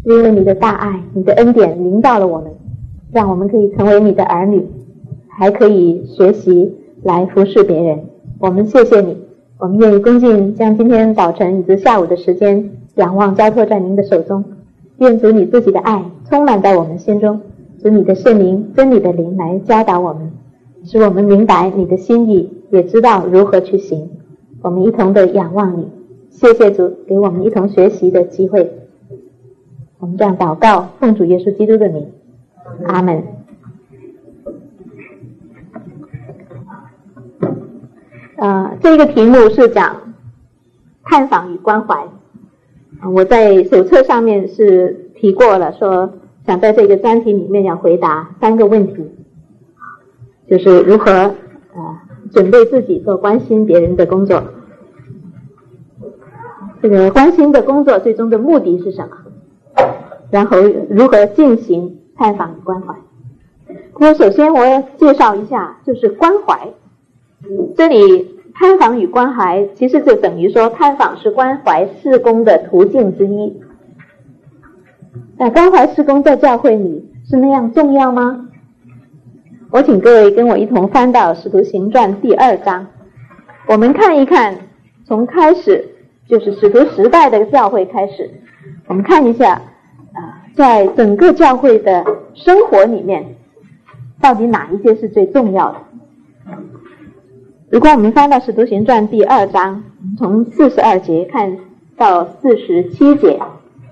因为你的大爱，你的恩典临到了我们，让我们可以成为你的儿女，还可以学习来服侍别人。我们谢谢你，我们愿意恭敬将今天早晨以及下午的时间仰望交托在您的手中。愿主你自己的爱充满在我们心中，主你的圣灵真理的灵来教导我们，使我们明白你的心意，也知道如何去行。我们一同的仰望你，谢谢主给我们一同学习的机会。我们这样祷告，奉主耶稣基督的名，阿们。这个题目是讲探访与关怀。我在手册上面是提过了，说想在这个专题里面要回答3个问题，就是如何准备自己做关心别人的工作。这个关心的工作最终的目的是什么？然后如何进行探访与关怀。不过首先我要介绍一下，就是关怀。这里探访与关怀其实就等于说探访是关怀事工的途径之一。那关怀事工在教会里是那样重要吗？我请各位跟我一同翻到《使徒行传》第2章，我们看一看从开始就是使徒时代的教会开始，我们看一下在整个教会的生活里面到底哪一些是最重要的。如果我们翻到《使徒行传》第2章，从42节看到47节，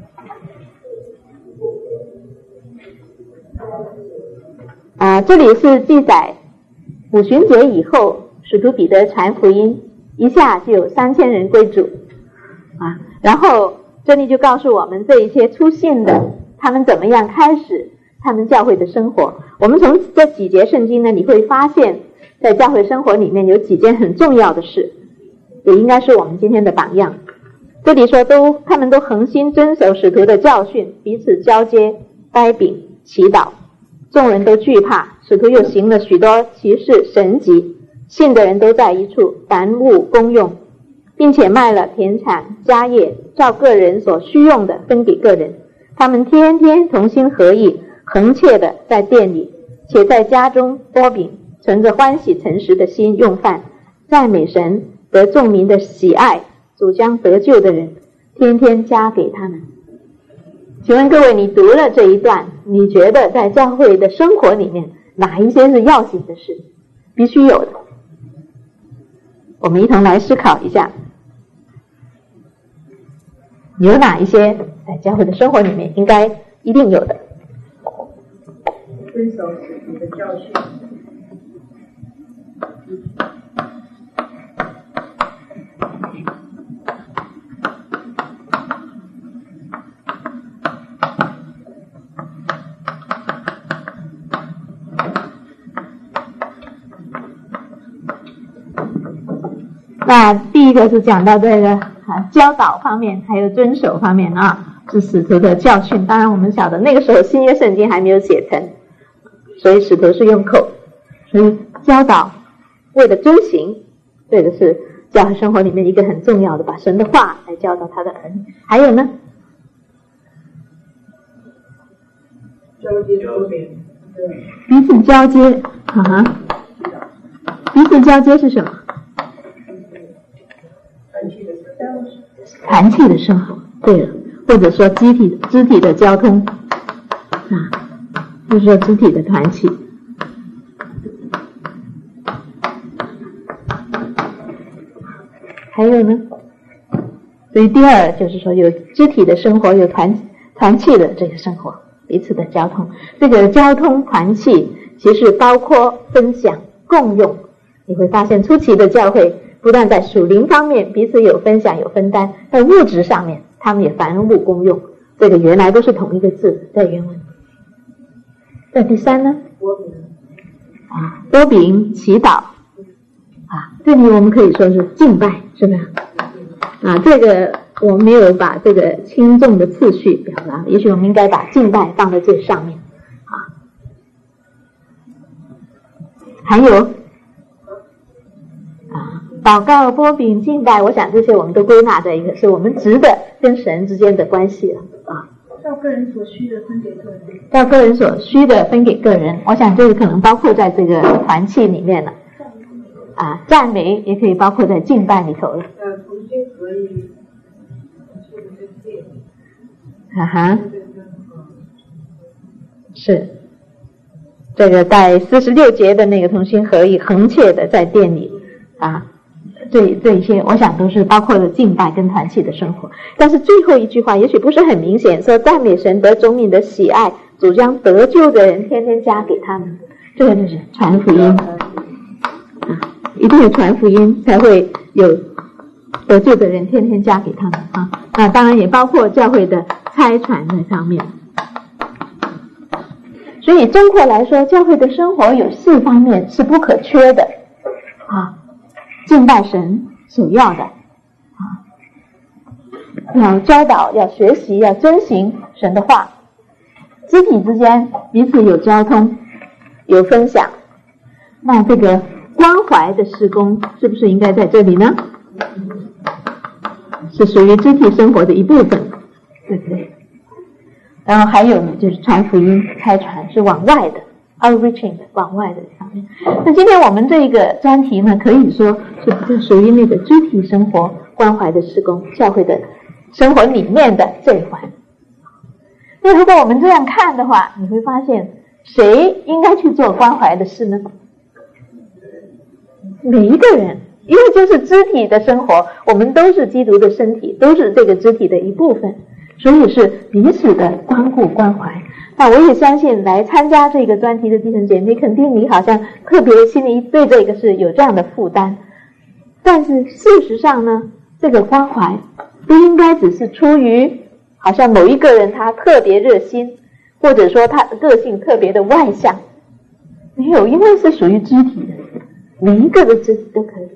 这里是记载五旬节以后，使徒彼得传福音，一下就有3000人归主然后这里就告诉我们这一些出信的他们怎么样开始他们教会的生活。我们从这几节圣经呢，你会发现在教会生活里面有几件很重要的事，也应该是我们今天的榜样。这里说他们都恒心遵守使徒的教训，彼此交接、掰饼、祈祷，众人都惧怕。使徒又行了许多奇事神迹，信的人都在一处，凡物公用，并且卖了田产家业，照个人所需用的分给个人。他们天天同心合意，恒切的在店里，且在家中剥饼，存着欢喜诚实的心用饭，赞美神，得众民的喜爱，主将得救的人天天加给他们。请问各位，你读了这一段，你觉得在教会的生活里面哪一些是要紧的事，必须有的？我们一同来思考一下，有哪一些在教会的生活里面应该一定有的？ 遵守使徒的教训。 那第一个是讲到这个教导方面，还有遵守方面是使徒的教训。当然我们晓得那个时候新约圣经还没有写成，所以使徒是用口，所以教导为了遵行，这个是教会生活里面一个很重要的，把神的话来教导他的儿女。还有呢， 交接说明， 彼此交接彼此交接是什么？团契的生活，对了，或者说肢体的交通就是说肢体的团契。还有呢，所以第二就是说有肢体的生活，有团契的这个生活，彼此的交通。这个交通团契其实包括分享共用。你会发现初期的教会不但在属灵方面彼此有分享有分担，在物质上面他们也凡物公用，这个原来都是同一个字在原文。那第三呢，剥饼祈祷这里我们可以说是敬拜，是不是这个我没有把这个轻重的次序表达，也许我们应该把敬拜放在最上面还有祷告、剥饼、敬拜，我想这些我们都归纳在一个是我们值得跟神之间的关系了照个人所需的分给个人， 照个人所需的分给个人，我想这个可能包括在这个团契里面了。赞美也可以包括在敬拜里头了。 重新合一， 是这个在46节的那个同心合一，恒切的在殿里这一些我想都是包括了敬拜跟团契的生活。但是最后一句话也许不是很明显，说赞美神得众民的喜爱，主将得救的人天天加给他们，这个就是传福音一定有传福音才会有得救的人天天加给他们那当然也包括教会的差传那方面。所以综括来说，教会的生活有4方面是不可缺的敬拜神首要的要教导，要学习，要遵行神的话，肢体之间彼此有交通有分享。那这个关怀的事工是不是应该在这里呢？是属于肢体生活的一部分，对不对？然后还有呢，就是传福音开传是往外的 outreaching 的往外的方面。那今天我们这个专题呢，可以说是比较属于那个肢体生活关怀的事工，教会的生活里面的这一环。那如果我们这样看的话，你会发现谁应该去做关怀的事呢？每一个人，因为就是肢体的生活，我们都是基督的身体，都是这个肢体的一部分，所以是彼此的关顾关怀。那我也相信来参加这个专题的弟兄姐妹，肯定你好像特别心里对这个是有这样的负担，但是事实上呢，这个关怀不应该只是出于好像某一个人他特别热心，或者说他的个性特别的外向，没有，因为是属于肢体的，每一个的肢体都可以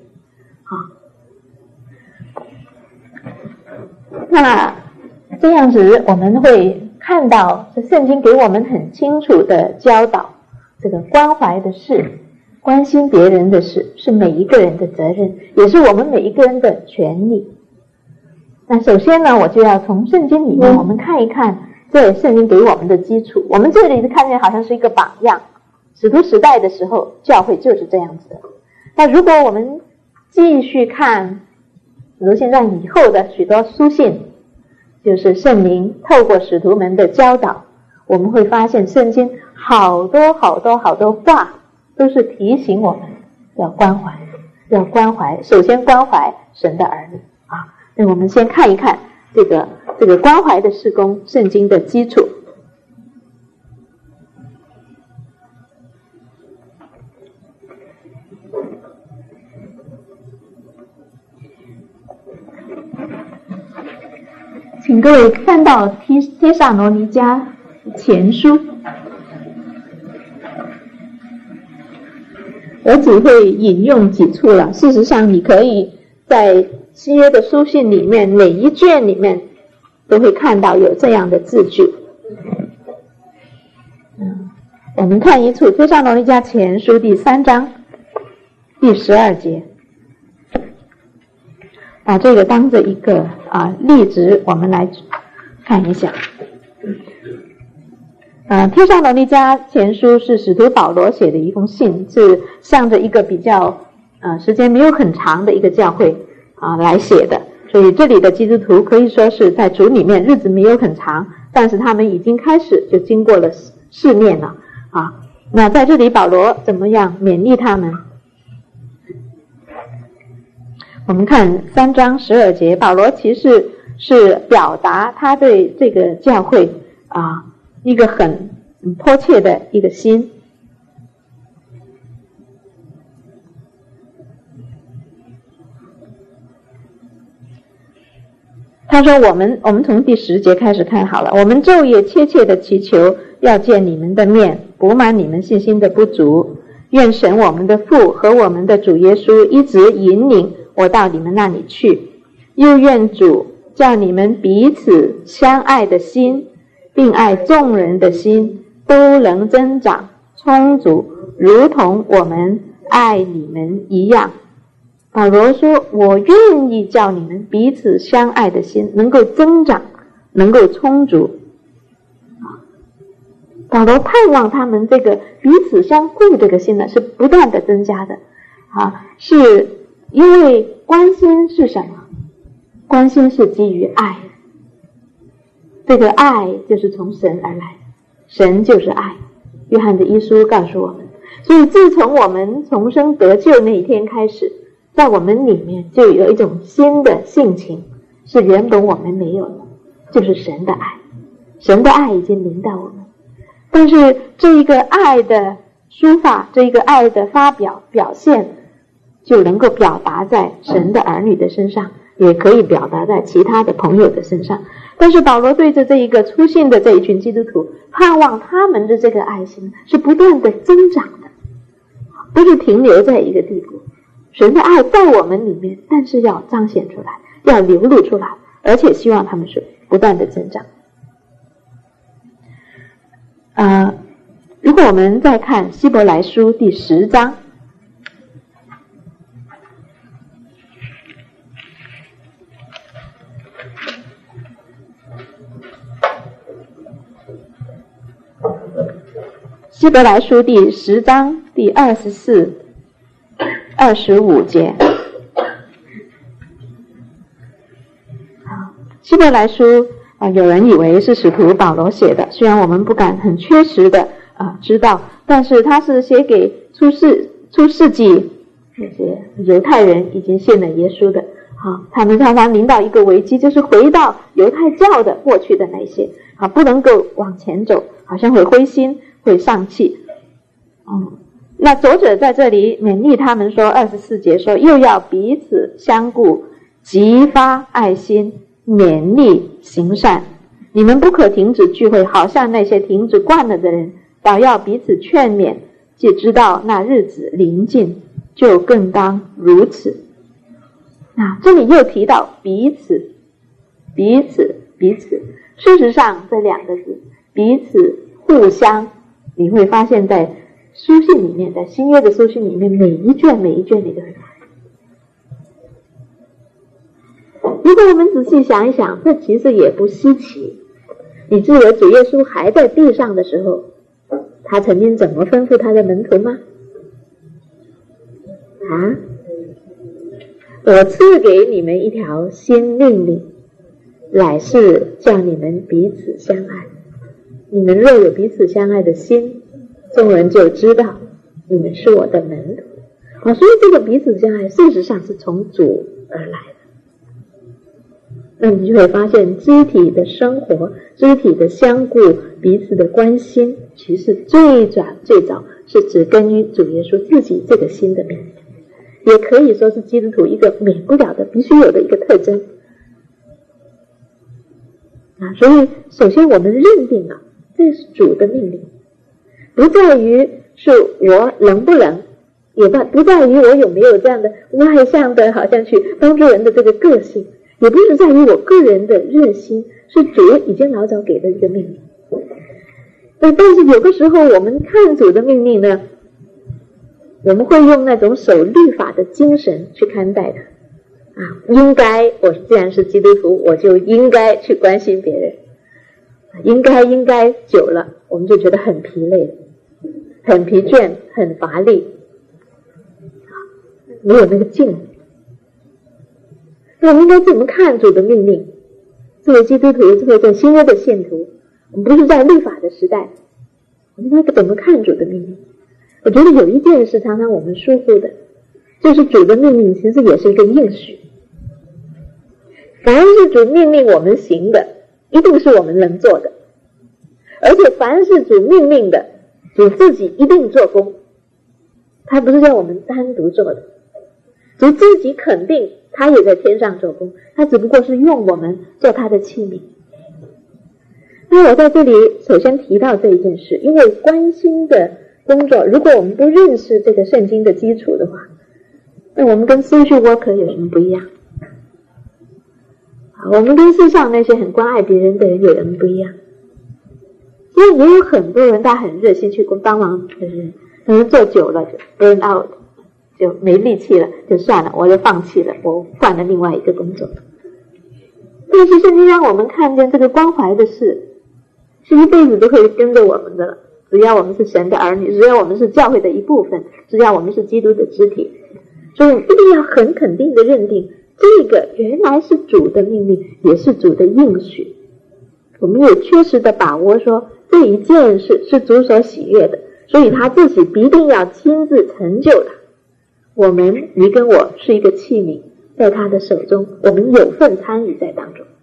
那这样子我们会看到圣经给我们很清楚的教导，这个关怀的事，关心别人的事是每一个人的责任，也是我们每一个人的权利。那首先呢，我就要从圣经里面我们看一看这圣经给我们的基础。我们这里看见好像是一个榜样，使徒时代的时候教会就是这样子的。那如果我们继续看使徒行传以后的许多书信，就是圣灵透过使徒们的教导，我们会发现圣经好多话都是提醒我们要关怀，首先关怀神的儿女那我们先看一看这个关怀的事工圣经的基础。请各位看到帖撒罗尼迦前书，我只会引用几处了。事实上你可以在新约的书信里面每一卷里面都会看到有这样的字句。我们看一处帖撒罗尼迦前书第3章第12节，把这个当着一个例子我们来看一下。帖撒罗尼迦前书是使徒保罗写的一封信，是向着一个比较时间没有很长的一个教会来写的，所以这里的基督徒可以说是在主里面日子没有很长，但是他们已经开始就经过了试炼了那在这里保罗怎么样勉励他们？我们看3章12节，保罗其实是表达他对这个教会一个很迫切的一个心。他说我们从第10节开始看好了，我们昼夜切切的祈求，要见你们的面，补满你们信心的不足。愿神我们的父和我们的主耶稣一直引领我到你们那里去，又愿主叫你们彼此相爱的心，并爱众人的心都能增长充足，如同我们爱你们一样。保罗说我愿意叫你们彼此相爱的心能够增长，能够充足。 保罗盼望他们这个彼此相顾这个心呢是不断的增加的是因为关心是什么？关心是基于爱，这个爱就是从神而来，神就是爱。约翰的一书告诉我们，所以自从我们重生得救那一天开始，在我们里面就有一种新的性情，是原本我们没有的，就是神的爱。神的爱已经临到我们，但是这一个爱的抒发，这一个爱的表现就能够表达在神的儿女的身上，也可以表达在其他的朋友的身上。但是保罗对着这一个初信的这一群基督徒，盼望他们的这个爱心是不断的增长的，不是停留在一个地步。神的爱在我们里面，但是要彰显出来，要流露出来，而且希望他们是不断的增长。如果我们再看希伯来书第10章，希伯来书第10章第24、25节。希伯来书有人以为是使徒保罗写的，虽然我们不敢很确实的知道，但是他是写给初世纪那些犹太人已经信了耶稣的他们常常临到一个危机，就是回到犹太教的过去的那些不能够往前走，好像会灰心会丧气那作者在这里勉励他们说，24节说，又要彼此相顾，激发爱心，勉励行善。你们不可停止聚会，好像那些停止惯了的人，倒要彼此劝勉，既知道那日子临近，就更当如此。这里又提到彼此。事实上这两个字彼此互相，你会发现在书信里面，在新约的书信里面，每一卷里都有。如果我们仔细想一想，这其实也不稀奇。你记得主耶稣还在地上的时候，他曾经怎么吩咐他的门徒吗？我赐给你们一条新命令，乃是叫你们彼此相爱。你们若有彼此相爱的心，众人就知道你们是我的门徒。所以这个彼此相爱事实上是从主而来的。那你就会发现肢体的生活，肢体的相顾，彼此的关心，其实最早是只根于主耶稣自己这个新的命令，也可以说是基督徒一个免不了的必须有的一个特征所以首先我们认定这是主的命令，不在于是我能不能，也不在于我有没有这样的外向的好像去帮助人的这个个性，也不是在于我个人的热心，是主已经老早给的一个命令。但是有个时候我们看主的命令呢，我们会用那种守律法的精神去看待它应该，我既然是基督徒，我就应该去关心别人。应该久了，我们就觉得很疲累，很疲倦，很乏力，没有那个劲。那我们应该怎么看主的命令？作为基督徒，作为在新约的信徒，我们不是在律法的时代，我们应该怎么看主的命令？我觉得有一件事常常我们疏忽的，就是主的命令其实也是一个应许。凡是主命令我们行的，一定是我们能做的，而且凡是主命令的，主自己一定做工，他不是叫我们单独做的，主自己肯定他也在天上做工，他只不过是用我们做他的器皿。那我在这里首先提到这一件事，因为关心的工作，如果我们不认识这个圣经的基础的话，那我们跟 social worker 有什么不一样？我们跟世上那些很关爱别人的人有什么不一样？因为也有很多人他很热心去帮忙的人，可能做久了就 burn out， 就没力气了，就算了，我就放弃了，我换了另外一个工作。但是圣经让我们看见这个关怀的事， 是一辈子都会跟着我们的了。只要我们是神的儿女，只要我们是教会的一部分，只要我们是基督的肢体，所以我们一定要很肯定的认定，这个原来是主的命令，也是主的应许。我们也确实的把握说，这一件事是主所喜悦的，所以他自己必定要亲自成就它。我们，你跟我是一个器皿，在他的手中，我们有份参与在当中。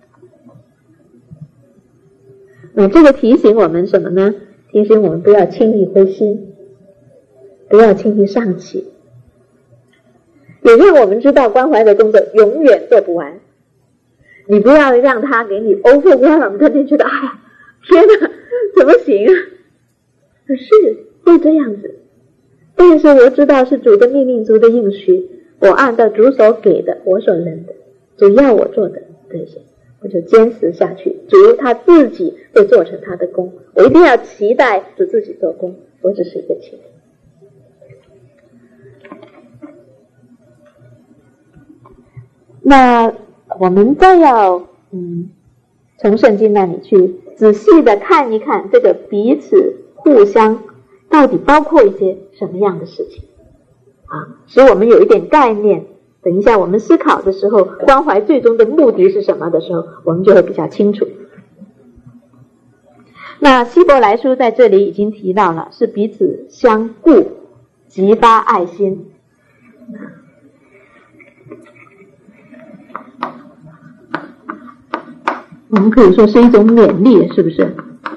那这个提醒我们什么呢？提醒我们不要轻易灰心，不要轻易丧气，也让我们知道关怀的工作永远做不完。你不要让他给你 overwhelm， 他就觉得哎呀，天哪，怎么行啊？可是会这样子，但是我知道是主的命令，主的应许，我按照主所给的，我所能的，主要我做的这些，我就坚持下去。主他自己会做成他的功，我一定要期待主自己做功，我只是一个期待。那我们再要从圣经那里去仔细的看一看这个彼此互相到底包括一些什么样的事情使我们有一点概念。等一下我们思考的时候，关怀最终的目的是什么的时候，我们就会比较清楚。那希伯来书在这里已经提到了，是彼此相顾，激发爱心。我们可以说是一种勉励，是不是？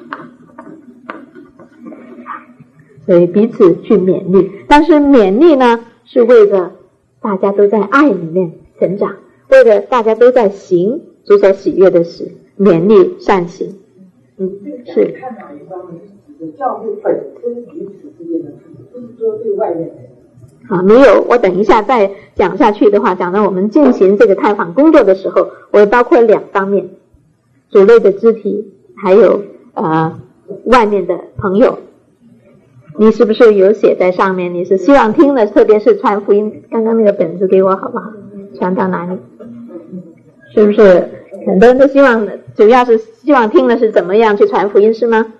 所以彼此去勉励，但是勉励呢，是为了大家都在爱里面成长，为了大家都在行主所喜悦的事，勉励善行。是。 看哪一方面是指的教会本身彼此之间的，不是说对外面的。 没有，我等一下再讲下去的话，讲到我们进行这个探访工作的时候，我包括两方面，主内的肢体，还有外面的朋友。你是不是有写在上面？你是希望听的，特别是传福音，刚刚那个本子给我好不好？传到哪里？是不是很多人都希望的，主要是希望听的是怎么样去传福音，是吗？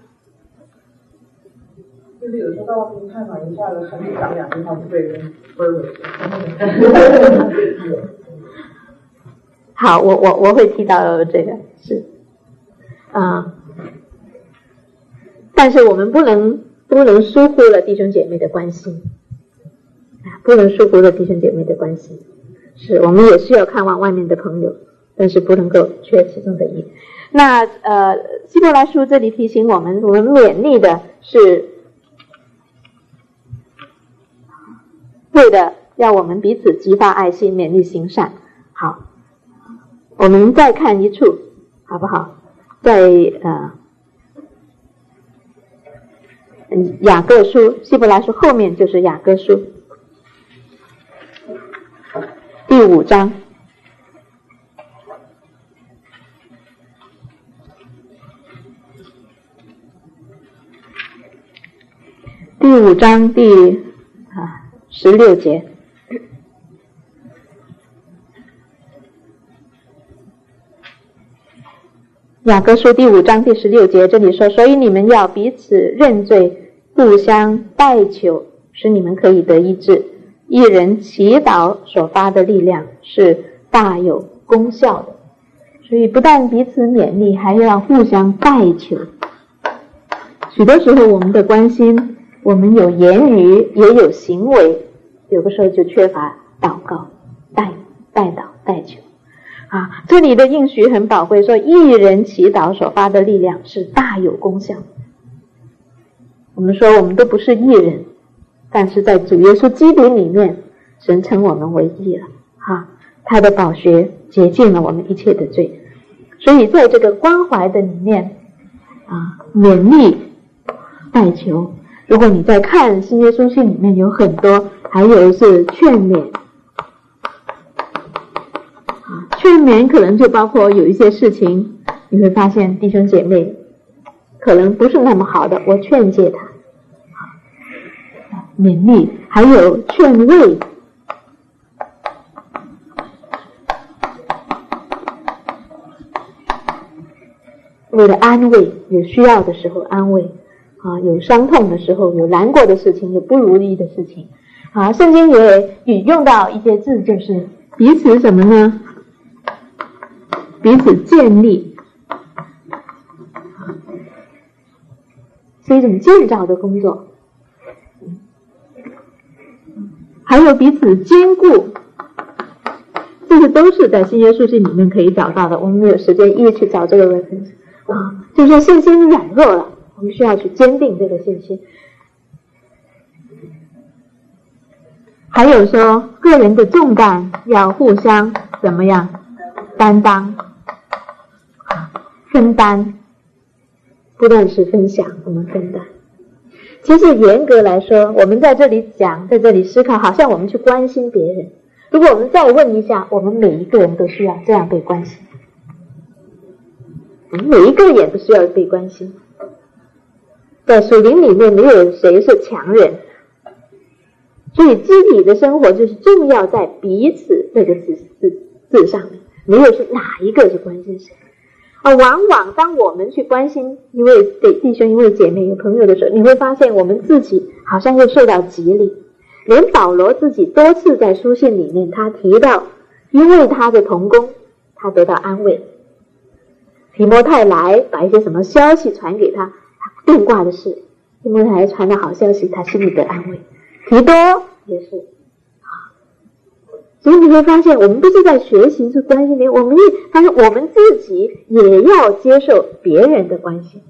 就是有时候到外面探访一下子，还没讲两句话就被人分了。 好，我会提到这个是但是我们不能疏忽了弟兄姐妹的关系，不能疏忽了弟兄姐妹的关系。是我们也需要看望外面的朋友，但是不能够缺其中的一。那希伯来书这里提醒我们勉励的是为了让我们彼此激发爱心，勉励行善。好，我们再看一处好不好？在雅各书，希伯来书后面就是雅各书第5章。第5章第16节。雅各书第5章第16节，这里说，所以你们要彼此认罪，互相代求，使你们可以得医治。一人祈祷所发的力量是大有功效的。所以不但彼此勉励，还要互相代求。许多时候我们的关心，我们有言语也有行为，有的时候就缺乏祷告、代祷、代求。这里的应许很宝贵，说一人祈祷所发的力量是大有功效。我们说我们都不是义人，但是在主耶稣基督里面，神称我们为义了他的宝血洁净了我们一切的罪。所以在这个关怀的里面勉励、代求。如果你在看新约书信里面有很多，还有是劝勉。劝勉可能就包括有一些事情，你会发现弟兄姐妹可能不是那么好的，我劝诫他。勉励，还有劝慰。 为了安慰，有需要的时候安慰啊，有伤痛的时候，有难过的事情，有不如意的事情啊。圣经也引用到一些字，就是彼此什么呢？彼此建立，是一种建造的工作。还有彼此坚固，这些都是在新约书信里面可以找到的。我们没有时间一一去找这个 reference 啊，就是信心软弱了，我们需要去坚定这个信心。还有说个人的重担要互相怎么样担当，分担，不但是分享，我们分担。其实严格来说，我们在这里讲，在这里思考，好像我们去关心别人。如果我们再问一下，我们每一个人都需要这样被关心，我们每一个人都需要被关心。在属灵里面，没有谁是强人，所以肢体的生活就是重要在彼此这个字上面，没有是哪一个是关心谁。往往当我们去关心一位弟兄、一位姐妹、有朋友的时候，你会发现我们自己好像又受到激励。连保罗自己多次在书信里面，他提到因为他的同工，他得到安慰。提摩太来把一些什么消息传给他，他变卦的事，提摩太传的好消息，他心里得安慰。提多也是。所以你会发现，我们不是在学习去关心别人，我们发现我们自己也要接受别人的关心，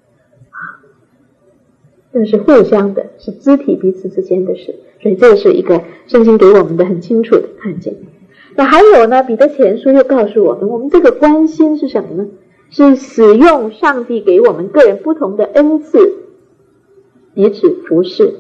这是互相的，是肢体彼此之间的事。所以这是一个圣经给我们的很清楚的看见。那还有呢，彼得前书又告诉我们，我们这个关心是什么呢？是使用上帝给我们个人不同的恩赐，彼此服侍。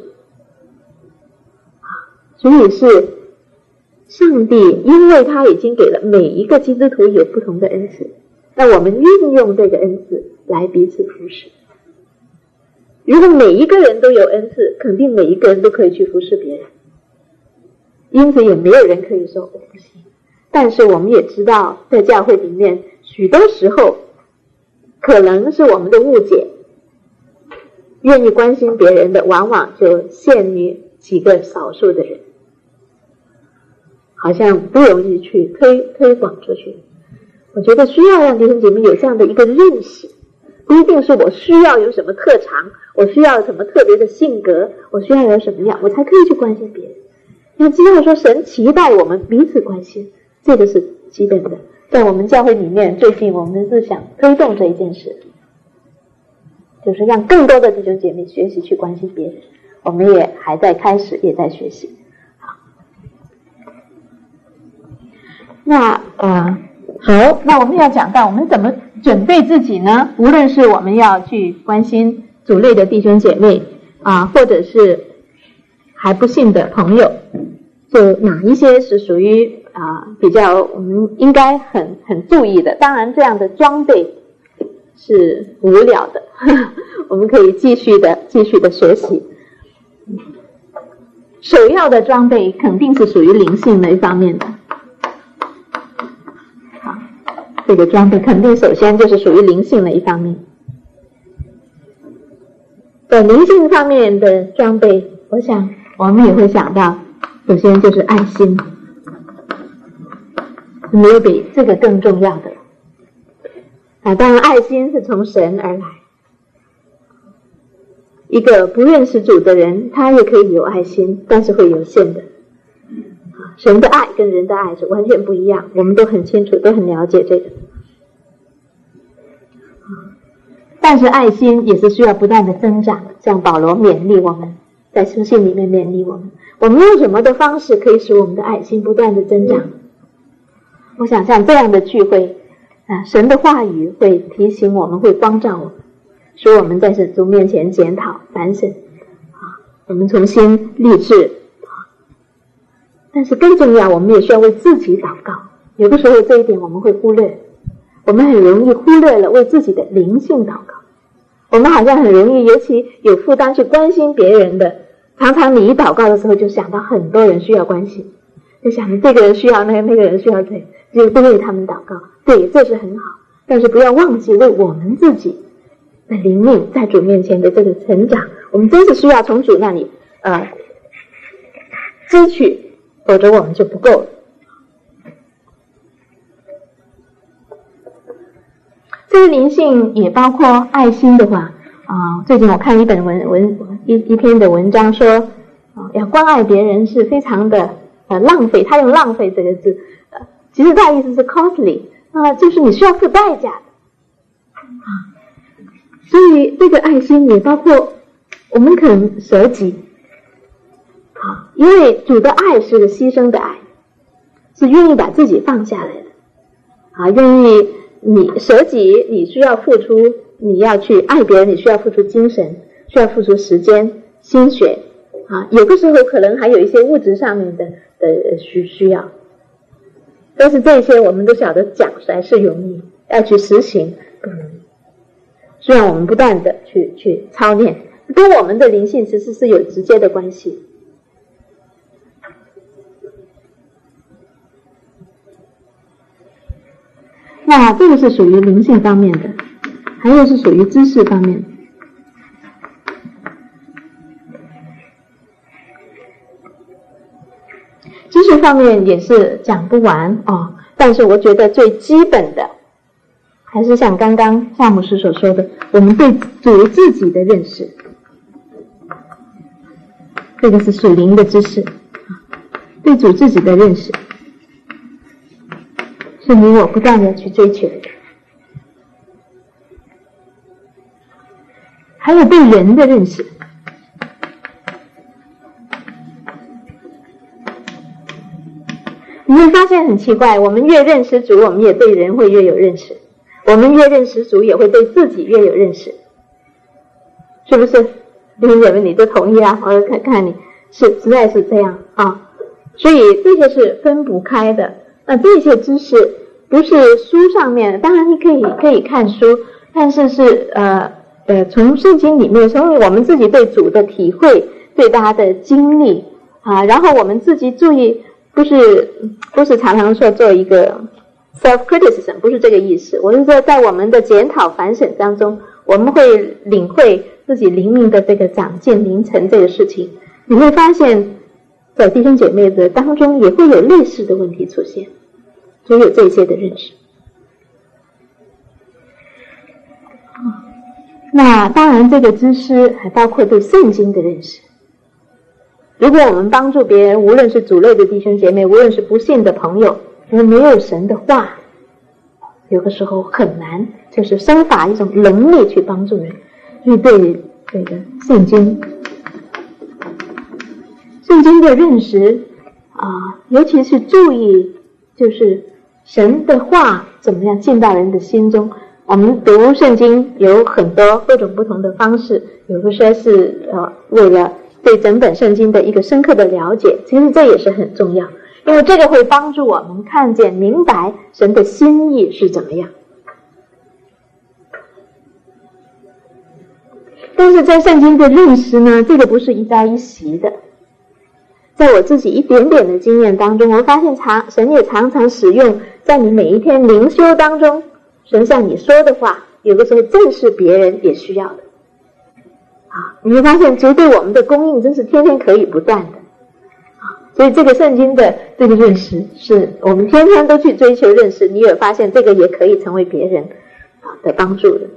所以是上帝，因为他已经给了每一个基督徒有不同的恩赐，那我们运用这个恩赐来彼此服侍。如果每一个人都有恩赐，肯定每一个人都可以去服侍别人，因此也没有人可以说我不行。但是我们也知道，在教会里面许多时候可能是我们的误解，愿意关心别人的往往就限于几个少数的人，好像不容易去推广出去。我觉得需要让弟兄姐妹有这样的一个认识，不一定是我需要有什么特长，我需要什么特别的性格，我需要有什么样，我才可以去关心别人。要知道说神期待我们彼此关心，这个是基本的。在我们教会里面，最近我们是想推动这一件事，就是让更多的弟兄姐妹学习去关心别人。我们也还在开始，也在学习。那好，那我们要讲到我们怎么准备自己呢？无论是我们要去关心主内的弟兄姐妹或者是还不信的朋友，就哪一些是属于比较我们应该很注意的。当然这样的装备是无聊的，我们可以继续的学习。首要的装备肯定是属于灵性的一方面的。这个装备肯定首先就是属于灵性的一方面。在灵性方面的装备，我想我们也会想到，首先就是爱心，没有比这个更重要的。当然爱心是从神而来，一个不认识主的人，他也可以有爱心，但是会有限的。神的爱跟人的爱是完全不一样，我们都很清楚，都很了解这个。但是爱心也是需要不断的增长，像保罗勉励我们，在书信里面勉励我们，我们用什么的方式可以使我们的爱心不断的增长？我想像这样的聚会神的话语会提醒我们，会光照我们，使我们在神主面前检讨反省我们重新立志。但是更重要，我们也需要为自己祷告。有的时候这一点我们会忽略，我们很容易忽略了为自己的灵性祷告。我们好像很容易，尤其有负担去关心别人的，常常你一祷告的时候就想到很多人需要关心，就想着这个人需要那个人需要就为他们祷告。对，这是很好， 但是不要忘记为我们自己的灵命在主面前的这个成长，我们真是需要从主那里支取，否则我们就不够了。这个灵性也包括爱心的话最近我看一本一篇的文章说要关爱别人是非常的浪费，他用浪费这个字其实他的意思是 costly 就是你需要付代价的所以这个爱心也包括我们可能舍己因为主的爱是个牺牲的爱，是愿意把自己放下来的愿意你舍己，你需要付出，你要去爱别人，你需要付出精神，需要付出时间心血有的时候可能还有一些物质上面的需要，但是这些我们都晓得讲来是容易，要去实行不容易，需要我们不断的去操练，跟我们的灵性其实是有直接的关系。那这个是属于灵性方面的，还有是属于知识方面的。知识方面也是讲不完但是我觉得最基本的还是像刚刚夏牧师所说的，我们对主自己的认识，这个是属灵的知识，对主自己的认识是你我不断的去追求的。还有对人的认识，你会发现很奇怪，我们越认识主，我们也对人会越有认识，我们越认识主，也会对自己越有认识，是不是？弟兄姐妹你都同意我看看你实在是这样所以这些是分不开的。那这些知识不是书上面，当然你可以看书，但是从圣经里面，从我们自己对主的体会，对他的经历然后我们自己注意，不是常常说做一个 self criticism， 不是这个意思，我是说在我们的检讨反省当中，我们会领会自己灵命的这个长进灵成这个事情，你会发现在弟兄姐妹的当中也会有类似的问题出现，所以有这些的认识。那当然这个知识还包括对圣经的认识。如果我们帮助别人，无论是主内的弟兄姐妹，无论是不信的朋友，因为没有神的话，有的时候很难，就是生发一种能力去帮助人。所以对这个圣经的认识尤其是注意就是神的话怎么样进到人的心中。我们读圣经有很多各种不同的方式，有的说是为了对整本圣经的一个深刻的了解，其实这也是很重要，因为这个会帮助我们看见明白神的心意是怎么样。但是在圣经的认识呢，这个不是一朝一夕的。在我自己一点点的经验当中，我发现神也常常使用在你每一天灵修当中，神向你说的话，有的时候正是别人也需要的你会发现主对我们的供应真是天天可以不断的所以这个圣经的这个认识是我们天天都去追求认识，你也发现这个也可以成为别人的帮助的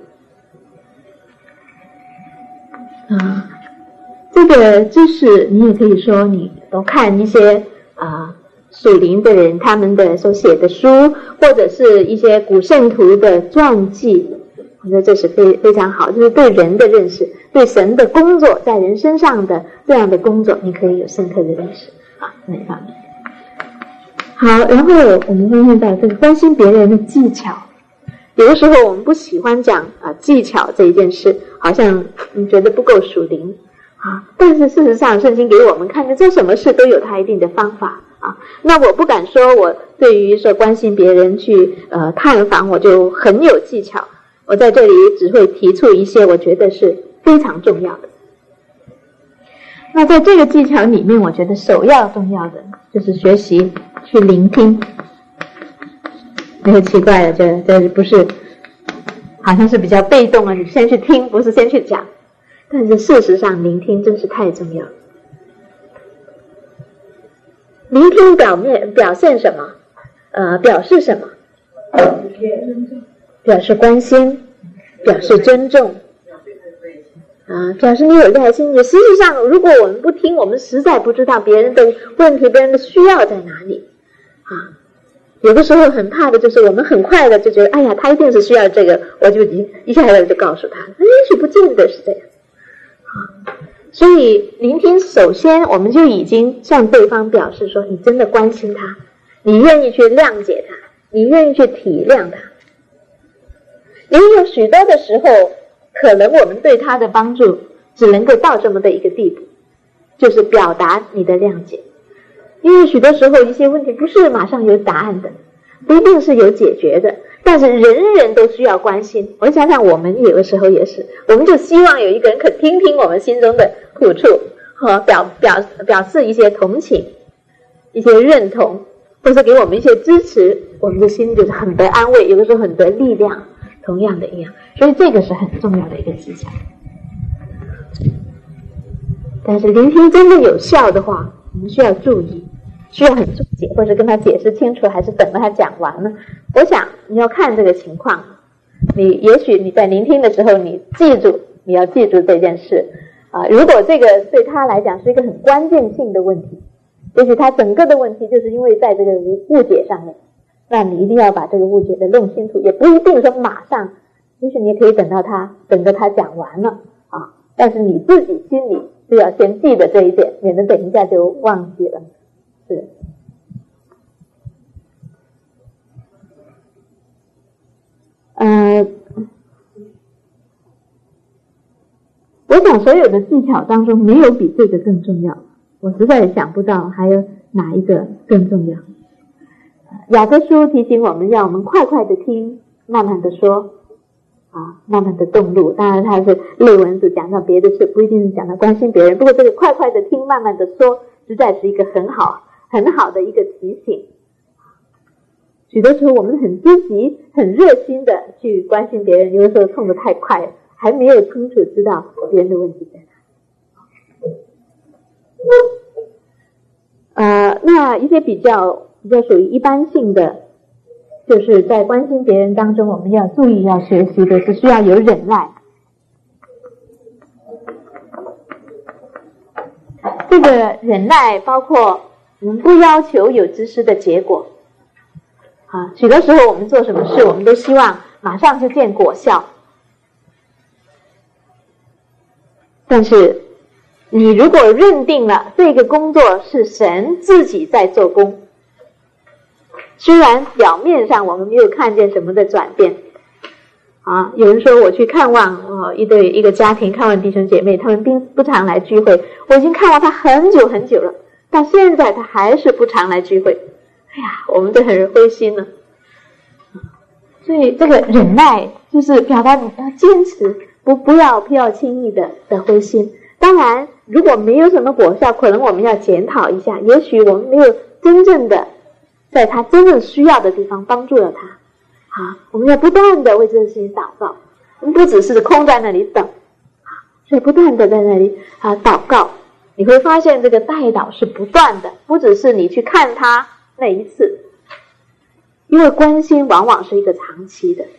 这个知识你也可以说你都看一些属灵的人他们的所写的书，或者是一些古圣徒的传记，我觉得这是非常好，就是对人的认识，对神的工作在人身上的这样的工作你可以有深刻的认识那一方面。好，然后我们会看到这个关心别人的技巧，有的时候我们不喜欢讲技巧这一件事，好像你觉得不够属灵但是事实上圣经给我们看的做什么事都有它一定的方法那我不敢说我对于说关心别人去探访我就很有技巧，我在这里只会提出一些我觉得是非常重要的。那在这个技巧里面，我觉得首要重要的就是学习去聆听。没有奇怪的，这不是好像是比较被动啊，你先去听，不是先去讲。但是事实上，聆听真是太重要。聆听表现什么？表示什么？表示关心，表示尊重，表示你有耐心。事实上，如果我们不听，我们实在不知道别人的问题、别人的需要在哪里啊。有的时候很怕的就是我们很快的就觉得，哎呀，他一定是需要这个，我就一下子就告诉他，也许不见得是这样啊。所以聆听，首先我们就已经向对方表示说，你真的关心他，你愿意去谅解他，你愿意去体谅他。因为有许多的时候，可能我们对他的帮助只能够到这么的一个地步，就是表达你的谅解。因为许多时候一些问题不是马上有答案的，不一定是有解决的，但是人人都需要关心。我想想我们有的时候也是，我们就希望有一个人可听听我们心中的苦处和表示一些同情，一些认同，或是给我们一些支持，我们的心就是很得安慰，有的时候很得力量，同样的一样。所以这个是很重要的一个技巧。但是聆听真的有效的话，我们需要注意，需要很注解，或者跟他解释清楚，还是等到他讲完了。我想你要看这个情况，也许你在聆听的时候，你要记住这件事啊。如果这个对他来讲是一个很关键性的问题，也许他整个的问题就是因为在这个误解上面，那你一定要把这个误解的弄清楚，也不一定说马上，也许你也可以等着他讲完了啊。但是你自己心里就要先记得这一点，免得等一下就忘记了。是。我想所有的技巧当中没有比这个更重要，我实在想不到还有哪一个更重要。雅各书提醒我们，要我们快快的听，慢慢的说啊，慢慢的动怒。当然他是类文字讲到别的事，不一定是讲到关心别人，不过这个快快的听，慢慢的说，实在是一个很好的一个提醒。许多时候我们很积极很热心的去关心别人，有的时候冲得太快了，还没有清楚知道别人的问题在哪。那一些比较属于一般性的，就是在关心别人当中，我们要注意要学习的是需要有忍耐。这个忍耐包括我们不要求有知识的结果啊，许多时候我们做什么事，我们都希望马上就见果效。但是你如果认定了这个工作是神自己在做工，虽然表面上我们没有看见什么的转变啊，有人说我去看望一个家庭，看望弟兄姐妹，他们并不常来聚会，我已经看望他很久很久了，到现在他还是不常来聚会。哎呀，我们都很灰心了。所以这个忍耐就是表达你要坚持，不要轻易的灰心。当然如果没有什么果效，可能我们要检讨一下，也许我们没有真正的在他真正需要的地方帮助了他啊，我们要不断的为这个事情祷告，我们不只是空在那里等啊，所以不断的在那里祷告。你会发现这个代祷是不断的，不只是你去看他那一次，因为关心往往是一个长期的，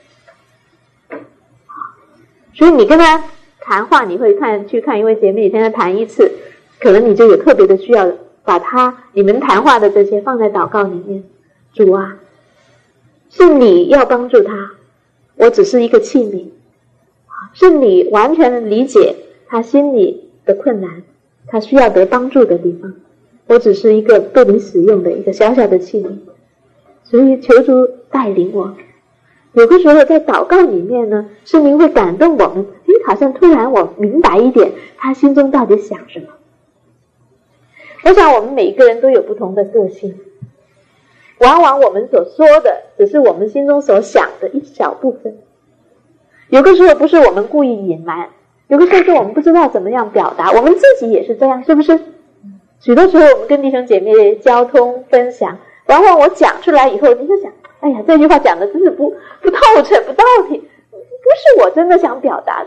所以你跟他谈话，你会去看一位姐妹，你跟他谈一次，可能你就有特别的需要把你们谈话的这些放在祷告里面。主啊，是你要帮助他，我只是一个器皿，是你完全的理解他心里的困难，他需要得帮助的地方，我只是一个被你使用的一个小小的器皿，所以求主带领我。有的时候在祷告里面呢，圣灵会感动我们，好像突然我明白一点他心中到底想什么。我想我们每一个人都有不同的个性，往往我们所说的只是我们心中所想的一小部分，有的时候不是我们故意隐瞒，有的时候是我们不知道怎么样表达，我们自己也是这样，是不是？许多时候我们跟弟兄姐妹交通分享，往往我讲出来以后，你就想，哎呀，这句话讲的真是不透彻不到底， 是我真的想表达的。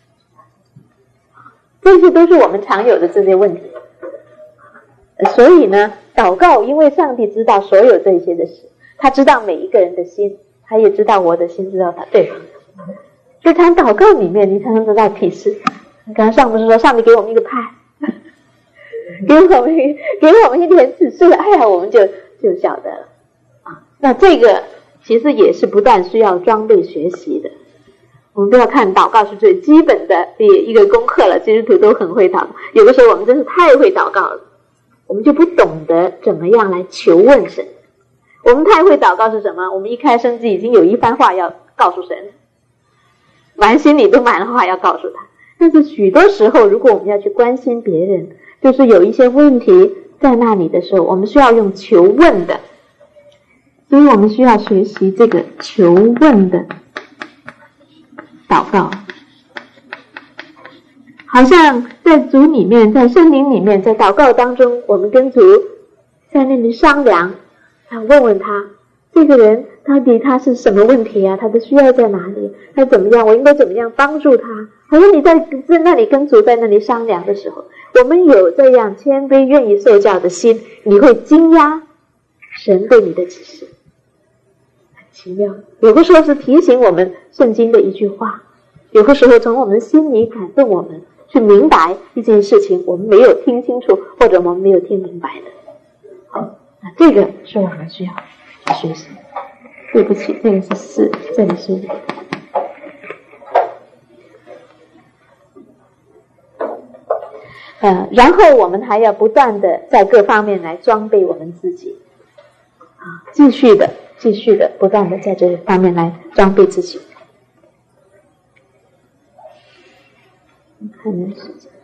这些都是我们常有的这些问题。所以呢，祷告，因为上帝知道所有这些的事，他知道每一个人的心，他也知道我的心，知道他对方的。这场祷告里面，你才能得到启示。刚刚上不是说上帝给我们一个派，给我们一点指示，哎呀，我们就晓得了啊。那这个其实也是不断需要装备学习的。我们不要看祷告是最基本的一个功课了，基督徒都很会祷告，有的时候我们真是太会祷告了，我们就不懂得怎么样来求问神。我们太会祷告是什么？我们一开声就已经有一番话要告诉神，满心里都满了话要告诉他。但是许多时候，如果我们要去关心别人，就是有一些问题在那里的时候，我们需要用求问的。所以我们需要学习这个求问的祷告。好像在主里面，在圣灵里面，在祷告当中，我们跟主在那里商量，想问问他这个人到底他是什么问题啊？他的需要在哪里？他怎么样？我应该怎么样帮助他？好像你在那里跟主在那里商量的时候，我们有这样谦卑愿意受教的心，你会惊讶神对你的启示，很奇妙。有的时候是提醒我们圣经的一句话，有的时候从我们心里感动我们去明白一件事情，我们没有听清楚，或者我们没有听明白的。好，那这个是我们需要学习。对不起，这个是4，这里是5。然后我们还要不断的在各方面来装备我们自己，继续的不断的在这方面来装备自己。看看时间。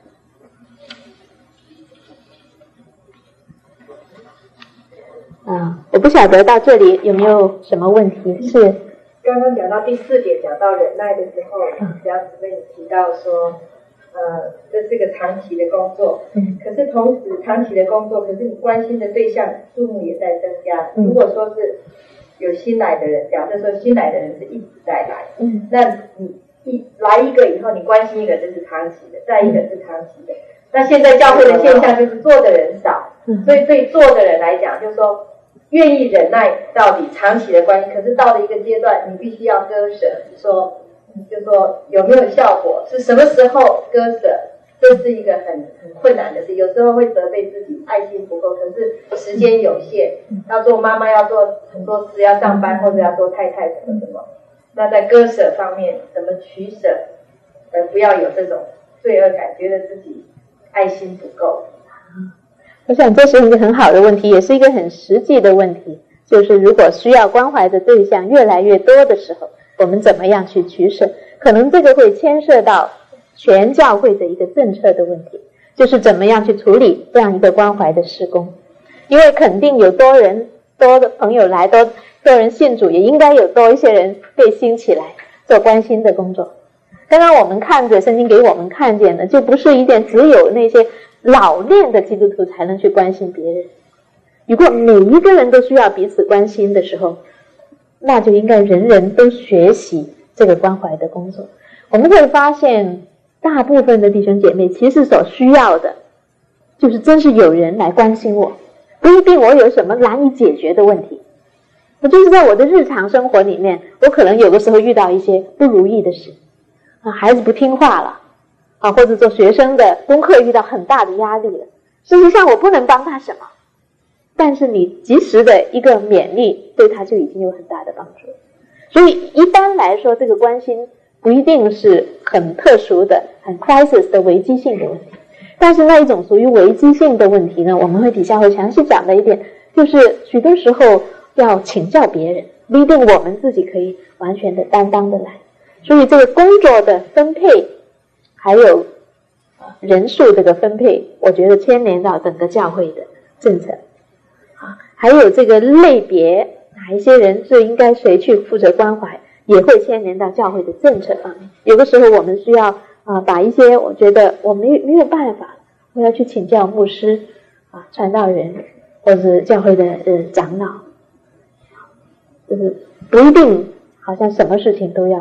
我不晓得到这里有没有什么问题？是刚刚讲到第4点，讲到忍耐的时候，小姊妹提到说，这是个长期的工作，可是同时长期的工作，可是你关心的对象数目也在增加。如果说是有新来的人，假设说新来的人是一直在来，那你来一个以后，你关心一个就是长期的，再一个是长期的。那现在教会的现象就是做的人少，所以对做的人来讲，就是说愿意忍耐到底长期的关系，可是到了一个阶段，你必须要割舍，就说有没有效果，是什么时候割舍，这是一个很困难的事。有时候会责备自己爱心不够，可是时间有限，要做妈妈，要做很多事，要上班或者要做太太什么。那在割舍方面怎么取舍，不要有这种罪恶感，觉得自己爱心不够。 我想这是一个很好的问题，也是一个很实际的问题，就是如果需要关怀的对象越来越多的时候，我们怎么样去取舍？可能这个会牵涉到全教会的一个政策的问题，就是怎么样去处理这样一个关怀的事工。因为肯定有多的朋友来，多人信主，也应该有多一些人被兴起来做关心的工作。刚刚我们看着圣经给我们看见的，就不是一件只有那些老练的基督徒才能去关心别人。如果每一个人都需要彼此关心的时候，那就应该人人都学习这个关怀的工作。我们会发现大部分的弟兄姐妹其实所需要的就是真是有人来关心我，不一定我有什么难以解决的问题，我就是在我的日常生活里面，我可能有的时候遇到一些不如意的事，孩子不听话了，或者做学生的功课遇到很大的压力了，事实上我不能帮他什么，但是你及时的一个勉励对他就已经有很大的帮助。所以一般来说，这个关心不一定是很特殊的很 crisis 的危机性的问题，但是那一种属于危机性的问题呢，我们底下会详细讲的一点，就是许多时候要请教别人，不一定我们自己可以完全的担当的来。所以这个工作的分配还有人数这个分配，我觉得牵连到整个教会的政策，还有这个类别哪一些人是应该谁去负责关怀，也会牵连到教会的政策方面。有的时候我们需要把一些我觉得我没有办法，我要去请教牧师传道人或者教会的长老，就是不一定好像什么事情都要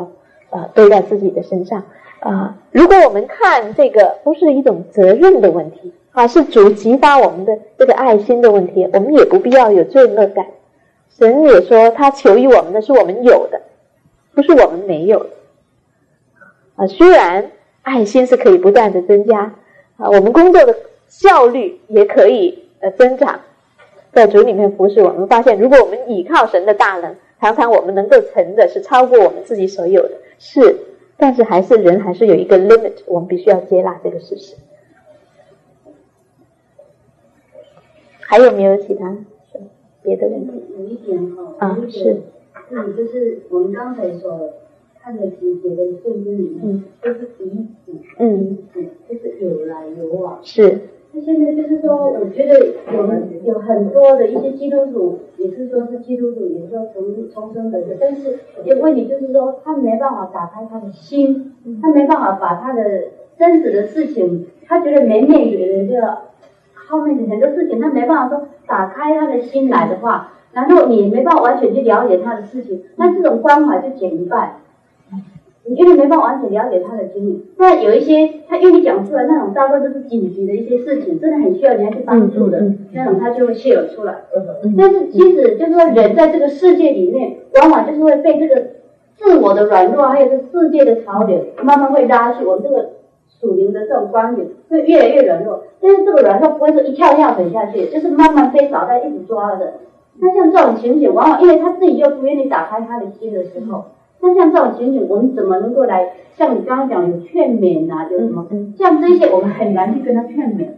堆在自己的身上如果我们看这个不是一种责任的问题是主激发我们的这个爱心的问题，我们也不必要有罪恶感。神也说他求于我们的是我们有的，不是我们没有的虽然爱心是可以不断的增加我们工作的效率也可以增长，在主里面服侍我们发现，如果我们倚靠神的大能，常常我们能够成的是超过我们自己所有的是，但是人还是有一个 limit， 我们必须要接纳这个事实。还有没有其他别的问题？ 有一点是就是我们刚才所看的几节的圣经里面都是彼此就是有来有往。 是那现在就是说我觉得有很多的一些基督徒也是说是基督徒，也是说重生的，但是有问题就是说他没办法打开他的心，他没办法把他的真实的事情，他觉得没面对的这个后面的很多事情，他没办法说打开他的心来的话，然后你没办法完全去了解他的事情，那这种关怀就减一半。因为没办法完全了解他的经历，那有一些他愿意讲出来那种，大概都是紧急的一些事情，真的很需要人家去帮助的那种，他就会泄出来。但是其实就是说，人在这个世界里面，往往就是会被这个自我的软弱，还有这世界的潮流，慢慢会拉去我们这个属灵的这种观点，会越来越软弱。但是这个软弱不会说一跳粉下去，就是慢慢被扫在一直抓的。那像这种情景，往往因为他自己又不愿意打开他的心的时候。那像这种情景，我们怎么能够来像你刚刚讲有劝勉有什么像这些我们很难去跟他劝勉。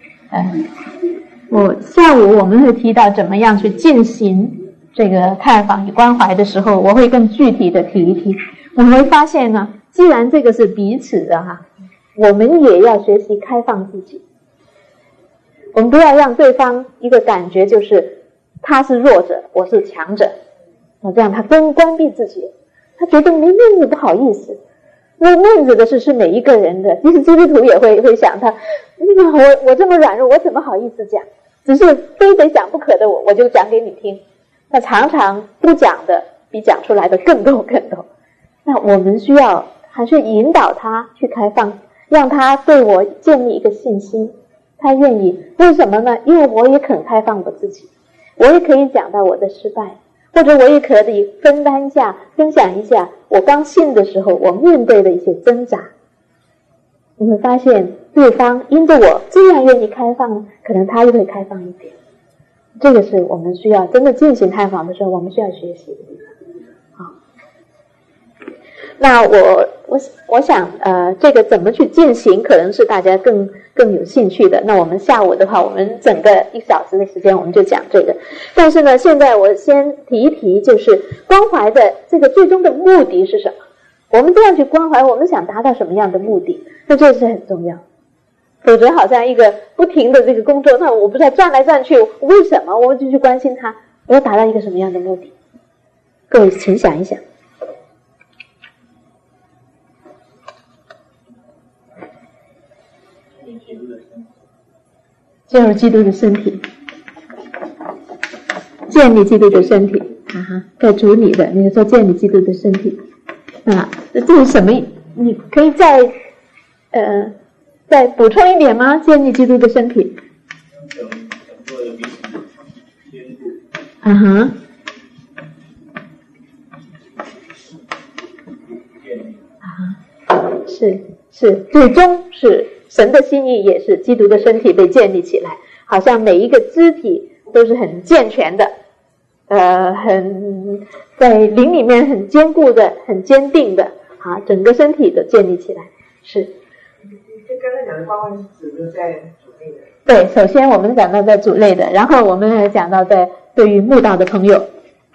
下午我们会提到怎么样去进行这个探访与关怀的时候，我会更具体的提一提。我们会发现呢，既然这个是彼此的我们也要学习开放自己。我们不要让对方一个感觉就是他是弱者，我是强者，这样他更关闭自己。他觉得没面子不好意思，因为面子的事是每一个人的，即使基督徒也会想他，我这么软弱，我怎么好意思讲？只是非得讲不可的我就讲给你听。那常常不讲的比讲出来的更多。那我们需要还是引导他去开放，让他对我建立一个信心。他愿意，为什么呢？因为我也肯开放我自己，我也可以讲到我的失败。或者我也可以分享一下我刚信的时候我面对的一些挣扎。你会发现对方因着我这样愿意开放，可能他就会开放一点。这个是我们需要真的进行探访的时候我们需要学习的地方。好，那我想这个怎么去进行可能是大家更有兴趣的。那我们下午的话，我们整个1小时的时间我们就讲这个。但是呢，现在我先提一提，就是关怀的这个最终的目的是什么？我们这样去关怀，我们想达到什么样的目的？那这是很重要。否则好像一个不停的这个工作，那我不是转来转去，为什么我就去关心他？我要达到一个什么样的目的？各位请想一想。进入基督的身体，建立基督的身体，在主里的，你说建立基督的身体这是什么？你可以再补充一点吗？建立基督的身体。是，最终是神的心意，也是基督的身体被建立起来，好像每一个肢体都是很健全的，很在灵里面很坚固的，很坚定的，整个身体都建立起来。是。 就刚才讲的关怀是指的在主内的。 对，首先我们讲到在主内的，然后我们还讲到在对于慕道的朋友。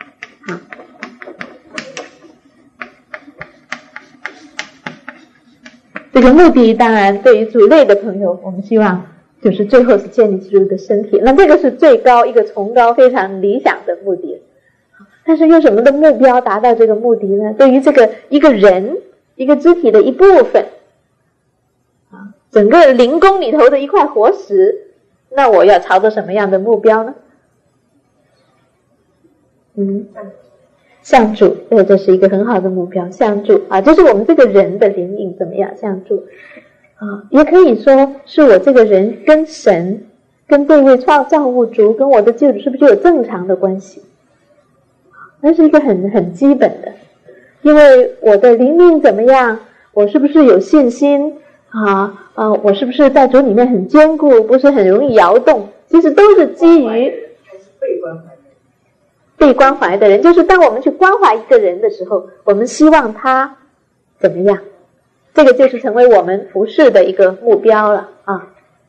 这个目的当然对于主内的朋友，我们希望就是最后是建立基督的身体，那这个是最高一个崇高非常理想的目的。但是用什么的目标达到这个目的呢？对于这个一个人一个肢体的一部分整个灵宫里头的一块活石，那我要朝着什么样的目标呢？ 向主，这是一个很好的目标，向主啊，就是我们这个人的灵命怎么样向主啊，也可以说是我这个人跟神，跟这位创造物主，跟我的救主是不是就有正常的关系？那是一个很基本的，因为我的灵命怎么样，我是不是有信心我是不是在主里面很坚固，不是很容易摇动，其实都是基于还是被关怀的。 被关怀的人，就是当我们去关怀一个人的时候，我们希望他怎么样，这个就是成为我们服事的一个目标了啊。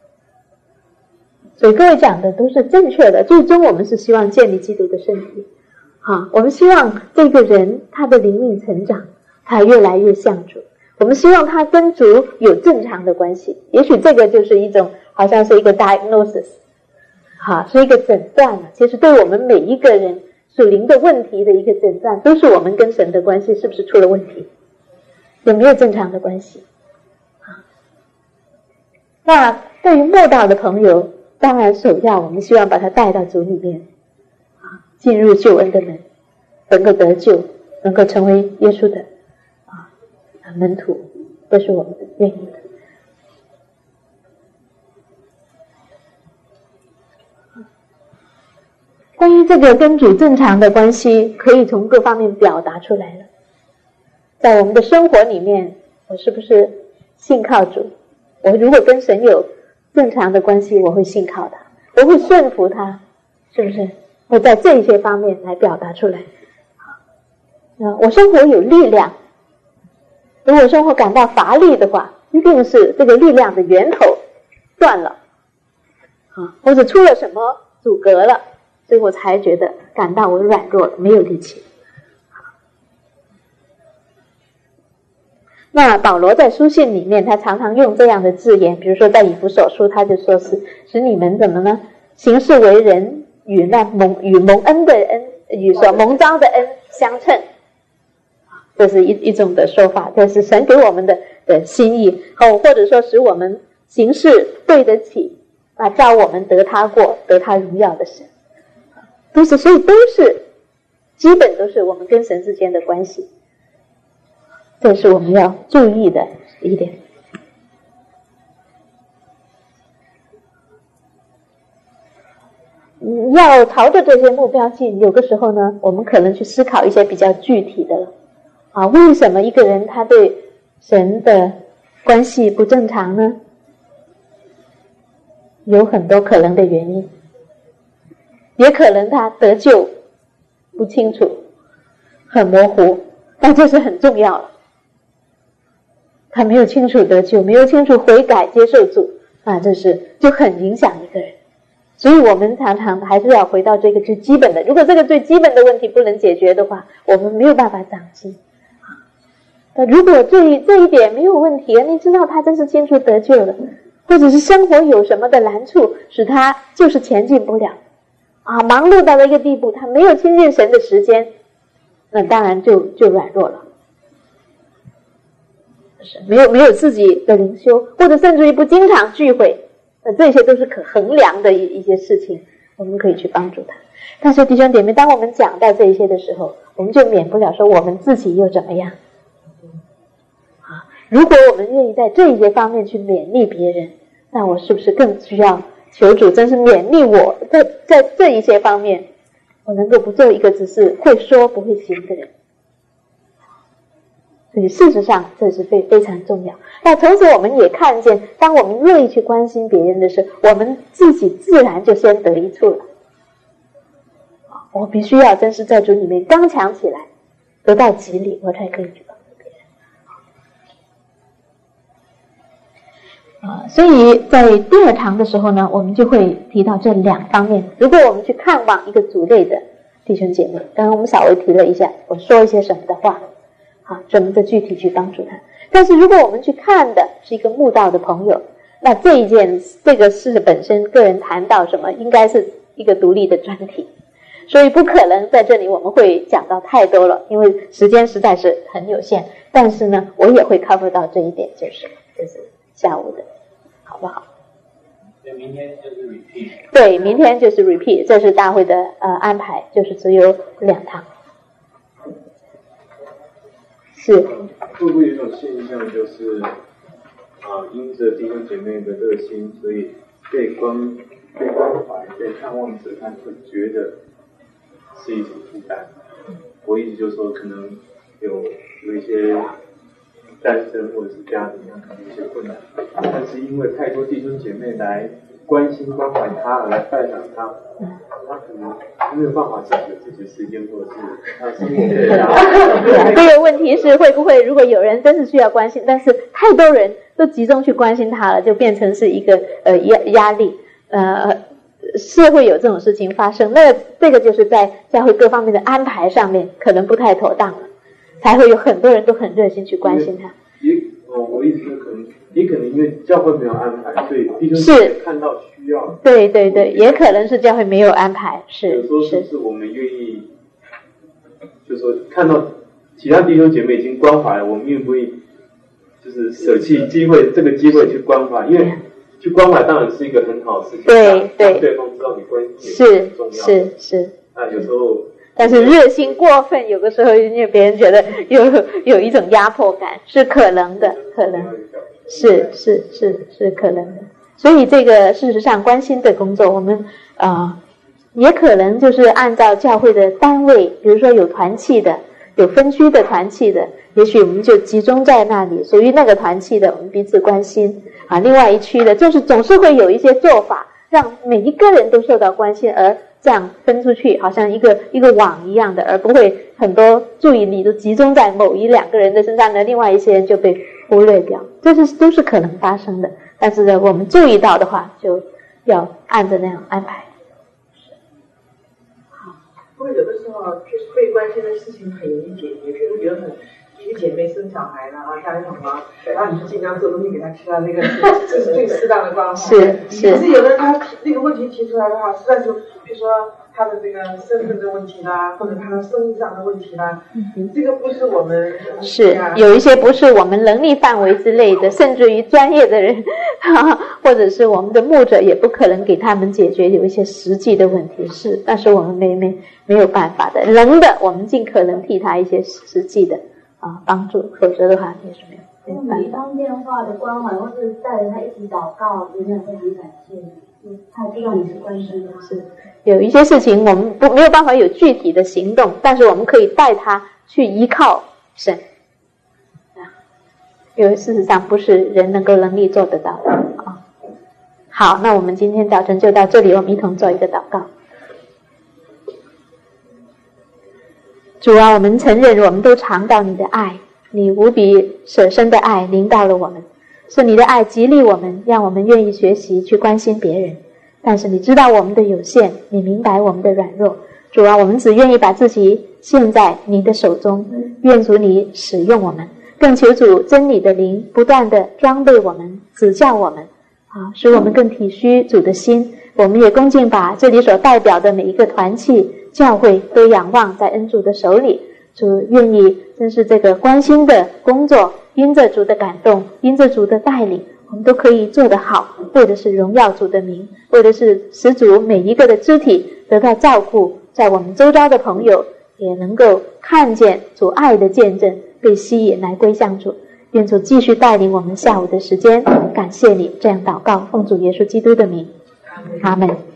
所以各位讲的都是正确的，最终我们是希望建立基督的身体啊，我们希望这个人他的灵命成长，他越来越像主，我们希望他跟主有正常的关系，也许这个就是一种好像是一个 diagnosis 是一个诊断，其实对我们每一个人属灵的问题的一个诊断，都是我们跟神的关系是不是出了问题，有没有正常的关系那对于末道的朋友，当然首要我们希望把他带到主里面进入救恩的门，能够得救，能够成为耶稣的门徒，这是我们愿意的。关于这个跟主正常的关系，可以从各方面表达出来了。在我们的生活里面，我是不是信靠主？我如果跟神有正常的关系，我会信靠他，我会顺服他，是不是？会在这些方面来表达出来。我生活有力量，如果生活感到乏力的话，一定是这个力量的源头断了或者出了什么阻隔了，所以我才觉得感到我软弱了，没有力气。那保罗在书信里面，他常常用这样的字眼，比如说在以弗所书，他就说是使你们怎么呢？行事为人与蒙恩的恩，与所蒙召的恩相称。这是一种的说法，这是神给我们的心意，或者说使我们行事对得起叫我们得他过，得他荣耀的神。所以都是基本都是我们跟神之间的关系，这是我们要注意的一点。要朝着这些目标进，有的时候呢，我们可能去思考一些比较具体的了为什么一个人他对神的关系不正常呢？有很多可能的原因，也可能他得救不清楚，很模糊，但这是很重要了。他没有清楚得救，没有清楚悔改接受主这是就很影响一个人。所以我们常常还是要回到这个最基本的，如果这个最基本的问题不能解决的话，我们没有办法长进如果这一点没有问题，你知道他真是清楚得救了，或者是生活有什么的难处使他就是前进不了忙碌到了一个地步，他没有亲近神的时间，那当然就软弱了，没有自己的灵修，或者甚至于不经常聚会，这些都是可衡量的一些事情，我们可以去帮助他。但是弟兄姐妹，当我们讲到这一些的时候，我们就免不了说我们自己又怎么样如果我们愿意在这一些方面去勉励别人，那我是不是更需要求主真是勉励我在这一些方面，我能够不做一个只是会说不会行的人。所以事实上这是非常重要。那同时我们也看见，当我们愿意去关心别人的时候，我们自己自然就先得益处了。我必须要真是在主里面刚强起来，得到激励，我才可以去帮助别人。所以在第二堂的时候呢，我们就会提到这两方面。如果我们去看望一个族类的弟兄姐妹，刚刚我们稍微提了一下，我说一些什么的话怎么的具体去帮助他。但是如果我们去看的是一个慕道的朋友，那这个事本身个人谈到什么应该是一个独立的专题，所以不可能在这里我们会讲到太多了，因为时间实在是很有限。但是呢，我也会 cover 到这一点，就是下午的，好不好？ 明天就是 repeat。 对，明天就是 repeat， 这是大会的安排，就是只有2堂。 是。 会不会有一种现象，就是因着弟兄姐妹的热心，所以被关怀、被看望者，他会觉得是一种负担？我意思就是说，可能有一些单身或者是家庭可能有一些困难，但是因为太多弟兄姐妹来关心关怀他，来拜访他，他可能没有办法自己的时间，或者是他生活对这个问题是会不会，如果有人真是需要关心，但是太多人都集中去关心他了，就变成是一个压力，是会有这种事情发生。那这个就是在教会各方面的安排上面可能不太妥当了，才会有很多人都很热心去关心他。 我意思是也可能因为教会没有安排，所以弟兄姐妹看到需要。对， 也可能是教会没有安排。 有时候是我们愿意，就是说看到其他弟兄姐妹已经关怀了，我们愿不愿意就是舍弃这个机会去关怀？因为去关怀当然是一个很好的事情，对方知道你关心也很重要。是。那有时候。 但是热心过分，有的时候因为别人觉得有一种压迫感，是可能的，是可能的。所以这个事实上关心的工作，我们也可能就是按照教会的单位，比如说有团契的，有分区的团契的，也许我们就集中在那里，属于那个团契的，我们彼此关心另外一区的，就是总是会有一些做法，让每一个人都受到关心，而这样分出去，好像一个网一样的，而不会很多注意力都集中在某一两个人的身上呢，另外一些人就被忽略掉，这都是可能发生的。但是呢，我们注意到的话，就要按着那样安排。 好，不过有的时候确实被关心的事情很容易解决，譬如比如一个姐妹生小孩了家里很忙，然后你就尽量做东西给她吃这是最适当的关怀。是。可是有的人他那个问题提出来的话，实在是，比如说他的这个身份的问题啦，或者他的生意上的问题啦，这个不是我们有一些不是我们能力范围之类的，甚至于专业的人，或者是我们的牧者也不可能给他们解决有一些实际的问题，但是我们没有办法的，能的我们尽可能替他一些实际的帮助，否则的话也是没有办法。 每当电话的关怀，或是带着他一起祷告，真的会很感谢。他知道你是关心他。是有一些事情我们没有办法有具体的行动，但是我们可以带他去依靠神。因为事实上不是人能力做得到的好，那我们今天早晨就到这里，我们一同做一个祷告。主啊，我们承认我们都尝到你的爱，你无比舍身的爱临到了我们，是你的爱激励我们，让我们愿意学习去关心别人。但是你知道我们的有限，你明白我们的软弱。主啊，我们只愿意把自己献在你的手中，愿主你使用我们，更求主真理的灵不断的装备我们，指教我们使我们更体恤主的心。我们也恭敬把这里所代表的每一个团契教会都仰望在恩主的手里。主愿意真是这个关心的工作，因着主的感动，因着主的带领，我们都可以做得好，为的是荣耀主的名，为的是使主每一个的肢体得到照顾，在我们周遭的朋友也能够看见主爱的见证，被吸引来归向主。愿主继续带领我们下午的时间，感谢你，这样祷告，奉主耶稣基督的名，阿们。